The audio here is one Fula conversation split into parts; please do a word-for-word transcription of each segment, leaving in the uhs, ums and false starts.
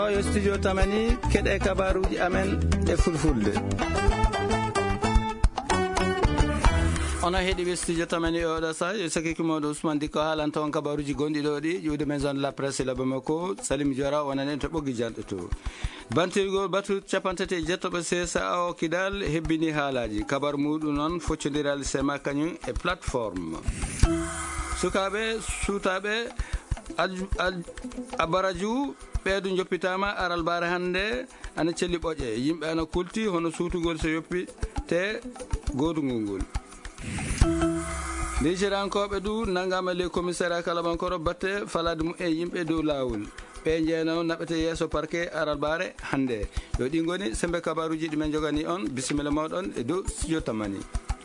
ɗo yo studio Tamani keɗe kabaruji amen e fulfulde. Ono heeɗi studio Tamani oɗo sa yo sakiki moɗo Ousmane Dikko haalan taw kabaruji gonɗi ɗo ɗi ƴiwde maison de la presse la Bamako Salim Diora wonanen to ɓoggi janɗo to bantirgol batu capantati jettoɓe C S A o Kidal hebbini haalaji kabar muɗum noon foccodiral sema kañum e plateforme sukaɓe suutaɓe abaraju ɓeedu joppitama aral bare hande ana celli ɓoƴe yimɓe ana kulti hono suutugol so yoppi te godugol ngol lijirankoɓe du nangama le commissariat kalabankoro batte falade mu e yimɓe dow lawol ɓe jeeno naɓete yeeso parquet aral bare hande yo ɗi goni sembe kabaruji ɗi men jogani on bisimilla moɗon e dow studio Tamani.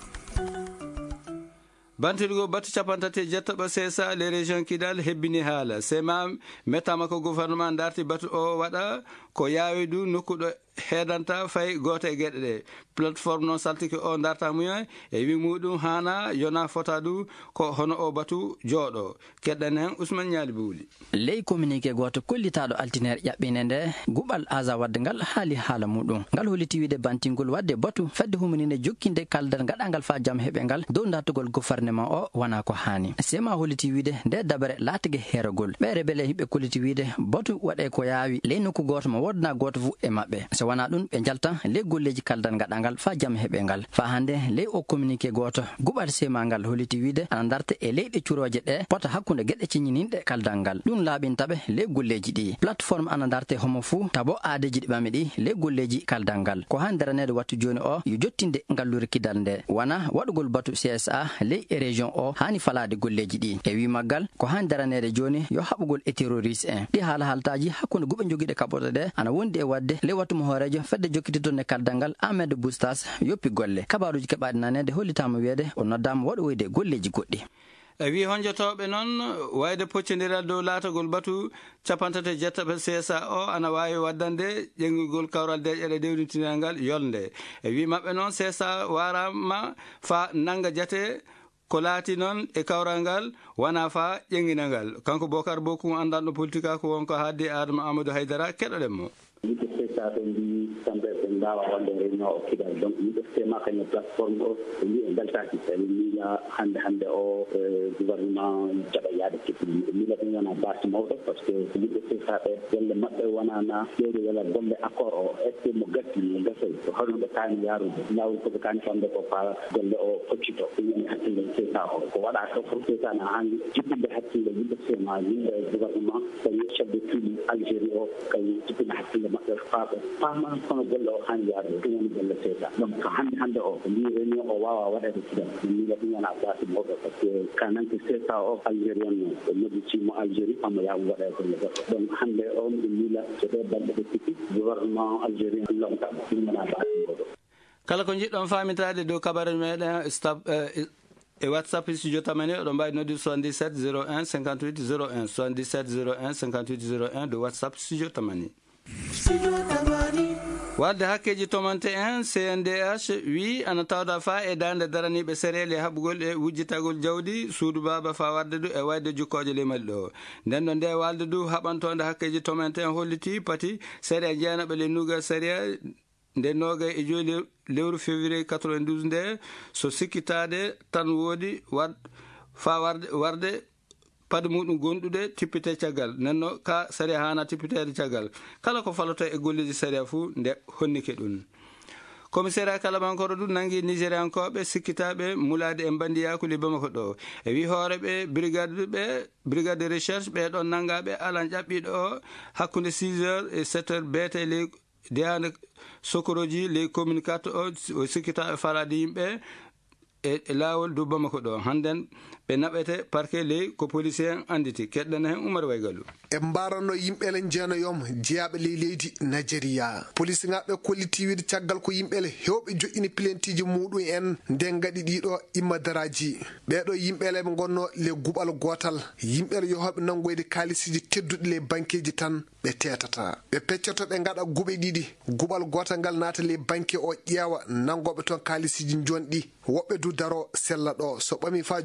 bantirgo batu capantati jettoɓe C S A les régions Kidal hebbini haala sema mettama ko gouvernement darti batu o waɗa ko yaawi du nokkuɗo heedanta fay goto e gueɗe ɗe plateforme noon saltiki o darta mumen e wi muɗum hana yona fota du ko hono o batu jooɗo keɗɗen hen Ousmane Ñaali Bowli. ley communiqué goto kollitaɗo altinere ƴaɓɓine nde guɓal asa wadde ngal haali haala muɗum ngal holiti wiide bantingol wadde batu fedde humanine jokkinde kaldal gaɗangal fa jaam heeɓe ngal dow dartugol gouvernement o wona ko hani sema holiti wiide nde dabare laatigue heerogol ɓe rebele hiɓe kolliti wiide batu waɗe ko yaawi ley nokku goto mo wodna goto fu e mabɓe so wona ɗum ɓe jalta ley golleji kaldal gaɗangal fa jaam heeɓe ngal fa hande ley o communiqué goto guɓal sema ngal holiti wiide ana darta e leyɗe curoje ɗe pota hakkude gueɗe ciñininɗe kaldal ngal ɗum laaɓintaɓe ley golleji ɗi plateforme ana darte homo fou tabo aadeji ɗi ɓami ɗi ley golleji kaldal ngal ko han daranede wattu joni o yo jottinde ngallure kidal nde wona waɗugol batu C S A ley e région o hani falade golleji ɗi e wi maggal ko han daranede joni yo haɓugol e terroriste en ɗi haala haltaji hakkude guɓe joguiɗe kaɓoɗe ɗe ana wondi e wadde ley wattu mo hoorejo fedde jokkititorne kaldal ngal Ahmed Boustas yoppi golle kabaruji keɓaɗe nanede hollitama wiide o noddama waɗoyde golleji goɗɗi e wi honjotoɓe noon wayde poccodiral dow laatagol batu capantati jettaɓe C S A o ana wawi waddande ƴeŋgugol kawral deƴeɗe dewnitinal ngal yolde e wi mabɓe noon C S A warama fa nanga jate ko laati noon e kawral ngal wona fa ƴeŋginal ngal kanko Bocar Bokum andanɗo politique a ko wonko haaddi Adama Amadou Haydara keɗoɗen mo yimɓe pesaɓe mbi kamɓe ɓe mbawa wadde réunion o Kidal donc yimɓe tema kañum plateforme o ɓe mbi e beltaki saɗa miila hande hande o gouvernement jaɓa yaade kettini ɓe miila ɗum wona base mawɗo par ce que yimɓe pesaɓe golle mabɓe wonana ƴewde wala golle accord o est ce que mo gatti mo gasay ko hono ɓe kaani yarude lawol koɓe kaani famde ko pa golle o foccito ɗum woni hakkille pesa o ko waɗa to pour pesa na hanndi jippinde hakkille yimɓe sema yimɓe gouvernement kañum chef de file Algérie o kañum jippinde hakkille maɓɓe faaɓe paama kono golle o hani yarude ɗum woni golle pesa donc hande hande o ko mbi réunion o wawa waɗede Kidal mi miila ɗum wona base mawɗo par ce que kananke pesa o algérien o ɓe moƴƴitimo Algérie famo yamu waɗe golle goɗɗo donc hande o mbiɗo miila so ɗe balɗe ɓe sikki gouvernement algérien lonta ɗum wona base mawɗo kala ko jiɗɗon famitade dow kabaru meɗen stop e WhatsApp studio Tamani oɗon mbawi noddude soixante-dix-sept zéro un cinquante-huit zéro un soixante-dix-sept zéro un cinquante-huit zéro un de WhatsApp studio Tamani. wadde hakkeji tomante en C N D H wi ana tawda fa e dande daraniɓe céréales e haɓugol e wujjitagol jawdi suudu baba fa wadde du e wayde jukkoje limali ɗo nden ɗo nde walde du haɓantonde hakkeji tomante en holliti pati séria jeenaɓe le nougal séria nde noga e joyi lewru février quatre-vingt-douze nde so sikkitade tan woodi wad fa warde warde pade muɗum gonɗude tippite caggal nenno ka saria hana tippitede caggal kala ko faloto e golleji saria fuu nde honnike ɗum commissariat kalabankoro du nangi nigériankoɓe sikkitaɓe mulade e bandiyakuli Bamako ɗo e wi hooreɓe brigade ɓe brigade de recherche ɓe ɗon nangaɓe alan ƴaɓɓiɗo o hakkude six heures et sept heures beete ley deyande sokoroji les communicateur o sikkita e farade yimɓe e laawol dow Bamako ɗo hannden ɓe naɓete parquet ley ko policier anditi keɗɗen hen Oumar Waygalou e mbaranno yimɓele jeenoyom jeyaɓe ley leydi Nigeria police ngaɓe kolliti wiide caggal ko yimɓele hewɓe joƴƴini plentiji muɗum en nden gaɗi ɗiɗo immadaraji ɓeɗo yimɓele ɓe gonno le guɓal gotal yimɓele yohoɓe nangoyde kalisiji tedduɗe le banqueji tan ɓe tetata ɓe peccoto ɓe gaɗa guɓe ɗiɗi guɓal gotal ngal naata le banque o ƴeewa nangoɓe toon kalisiji jonɗi woɓɓe du daro sella ɗo so ɓami fa jomum nangi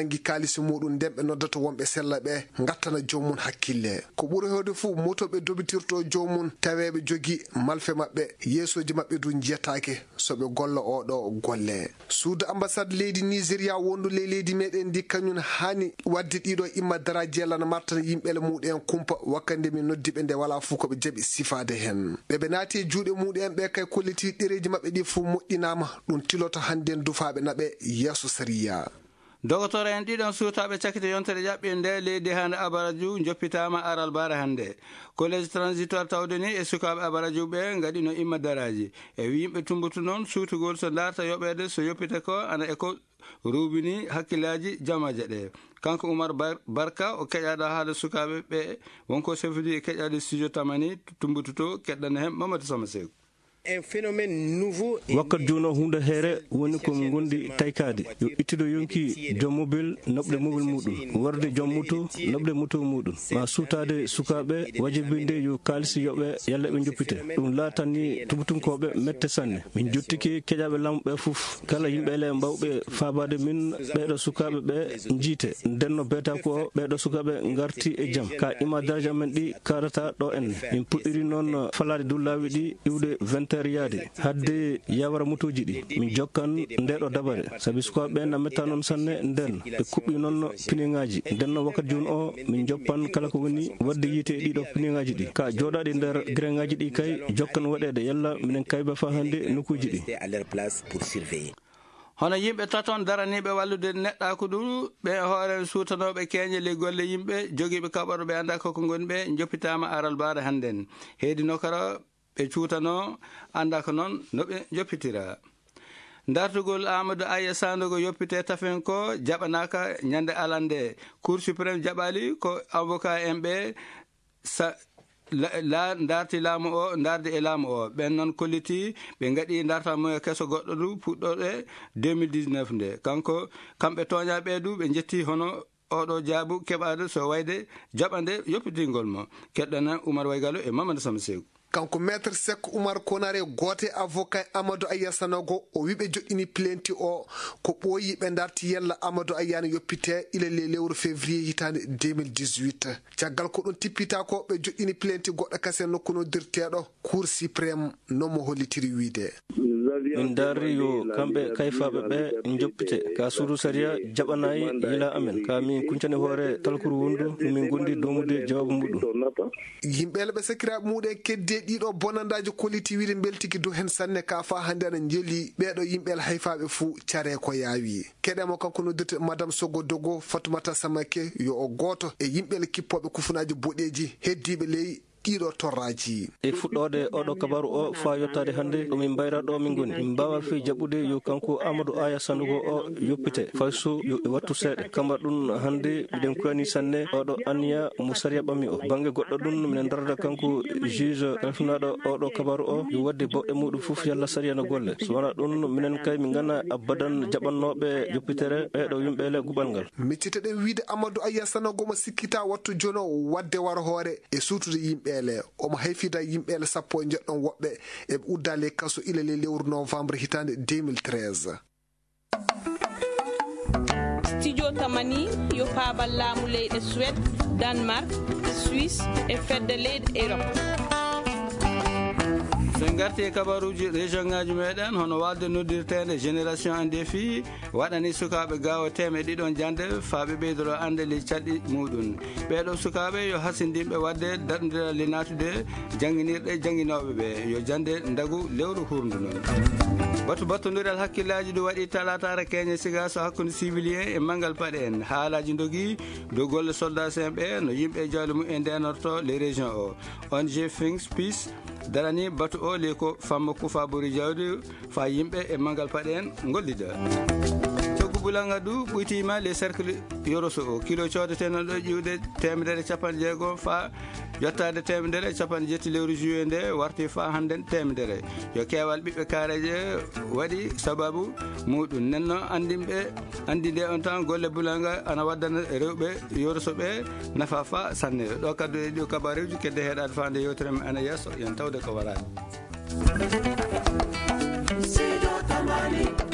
banggi kalisi muɗum nden ɓe noddata wonɓe sella ɓe gattana jomum hakkille ko ɓuuri hewde fuu moto ɓe dobitirto jomum taweɓe jogi malfe maɓɓe yeesoji maɓɓe du jiyatake soɓe golla oɗo golle. suudu ambassade leydi Nigéria wondule leydi meɗen ndi kañum hani wadde ɗiɗo imma daraji yalla na martana yimɓele muɗen kumpa wakkande min noddiɓe nde wala fuu koɓe jaaɓi sifade hen ɓeɓe naati e juuɗe muɗen ɓe kay kolliti ɗereji maɓɓe ɗi fuu moƴƴinama ɗum tilota hande dufaɓe naɓe yeeso sariya. dogotor en ɗiɗon suutaɓe cakkite yontere ƴaɓɓi nde leydi hande abaradiou joppitama aral bara hande collège transitoire tawde ni e sukaɓe abaradiou ɓe gaɗino imma daraji e yimɓe tumbutu noon suutugol so darta yoɓede so yoppite ko ana eko rubini hakkillaji jamaje ɗe. kanko Oumar Barka o keƴaɗo haala sukaɓe ɓe wonko sefidi e keƴade studio tamani tumbutu to keɗɗana hen Mamadou Sama Sekou. un phénomène nouveau wakkat juuno hunde heere woni ko gondi taykade yo ittido yonki joom mobile noɓde mobile muɗum warde joom moto noɓde moto muɗum ma suutade sukaɓe wajibinde yo kalisi yoɓe yalla ɓe joppite ɗum laatani tubutunkoɓe mette sanne min jottiki keƴaɓe lamɓe fof kala yimɓele mbawɓe fabade min ɓeɗo sukaɓe ɓe jiite ndenno beta ko ɓeɗo sukaɓe garti e jaam ka ima daraja men ɗi karata ɗo enne min puɗɗiri noon falade dow laawi ɗi iwde vingt yaade hadde yawara motoji ɗi min jokkan ndeɗo dabare sabi sukaɓe ɓe na metta noon sanne nden ɓe kuɓɓi noon pineŋaji nden no wakkati joni o min joppan kala ko woni wadde yiite e ɗiɗo pineŋaji ɗi ka joɗaɗe nder greŋaji ɗi kay jokkan waɗede yalla minen kayba fa hande nokkuji ɗi. hono yimɓe taton daraniɓe wallude neɗɗaku ɗu ɓe hoore suutanoɓe keñe le golle yimɓe jogiiɓe kaɓaro ɓe anda koko goni ɓe joppitama aral bara hannden heedi nokara ɓe cuutano anda ko noon no ɓe joppitira. dartugol Amadou Aya Sandogo yoppite tafen ko jaɓanaka ñande alande cour suprême jaɓali ko avocat en ɓe sa la darti laamu o darde e laamu o ɓen noon kolliti ɓe gaɗi dartamoyo keso goɗɗo du puɗɗoɗe deux mille dix-neuf nde kanko kamɓe toñaɓe du ɓe jetti hono oɗo jaabu keɓade so wayde jaɓande yoppitingol mo. keɗɗana Oumar Waygalo e Mamadou Sama Sekou. kanko maître Seck Oumar Konare gote avocat Amadou Aya Sanogo o wiɓe joƴƴini plainte o ko ɓooyi ɓe darti yella Amadou Aya ne yoppite ilele lewru février hitande deux mille dix-huit caggal ko ɗum tippita ko ɓe joƴƴini plainte goɗɗo kase nokku no dirteɗo cour suprême nomo hollitiri wiide min darri yo kamɓe kayfaɓe ɓe joppite ka suudu saria jaɓanayi yila amen ka min kuncani hoore talkuru wondu min gondi domude jawabu muɗum yimɓele ɓe sakiraɓe muɗen kedde ɗiɗo bonandaji kolliti wiide beltiki do hen sanne ka fa hande ana jeeli ɓeɗo yimɓele hayfaɓe fuu care ko yaawi keɗemo kanko noddirte madame Sogo Dogo Fatoumata Samake yo o goto e yimɓele kippoɓe kufunaji boɗeji heddiɓe ley ɗiɗo torraji e fuɗɗode oɗo kabaru o fa yottade hande ɗomin mbayra ɗo min goni min mbawa fi jaɓude yo kanko Amadou Aya Sanogo o yoppite fayso yo wattu seeɗa kamba ɗum hande miɗen kuyani sanne oɗo anniya mo saria ɓammi o banggue goɗɗo ɗum minen darada kanko juge elfinaɗo oɗo kabaru o yo wadde boɗɗe muɗum foof yalla saria no golle so wona ɗum minen kay min gana abadan jaɓannoɓe joppitere ɓeɗo yimɓele guɓal ngal micciteɗen wiide Amadou Aya Sanogo mo sikkita wattu jono wadde wara hoore e suutude yimɓe omo hayfida yimɓele sappo e jeɗɗon woɓɓe eɓe uddale kaso ilele lewru novembre hitande deux mille treize. studio tamani yo paabal laamu leyɗe Suède, Danemark, Suisse e fedde leyɗe Europe. sen garti e kabaruji région ngaji meɗen hono walde noddirtede génération en défi waɗani sukaɓe gawa teme ɗiɗon jande faaɓe ɓeydoro ande le caɗɗi muɗum ɓeɗo sukaɓe yo hasindinɓe wadde darɗodiral le natude jangguinirɗe jangguinoɓe ɓe yo jande ndagu lewru hurndu noon batu battodiral hakkillaji ɗo waɗi talatara keñe siga so hakkude civilien e manggal paɗe en haalaji dogui dow golle soldat en ɓe no yimɓe jawle mum e ndenorto les régions o O N G Things Peace darani batu o le ko famma kufa bori jawdi fa yimɓe e manggal paɗe en gollida coggu bulanga du ɓuytima les cercle yoroso o kilo codeteno ɗo ƴiwde temedere capanɗe jeegom fa jottade temedere capanɗe jetti lewru juillet nde warti fa hannden temedere yo kewal ɓiɓɓe kareje waɗi sababu muɗum nenno andinɓe andi nde on temps golle bulanga ana waddana rewɓe yorosoɓe nafa fa sanne ɗo kaddu e ɗo kabaruji kedde heeɗade fande yewtere ana yesso yen tawde ko waɗani.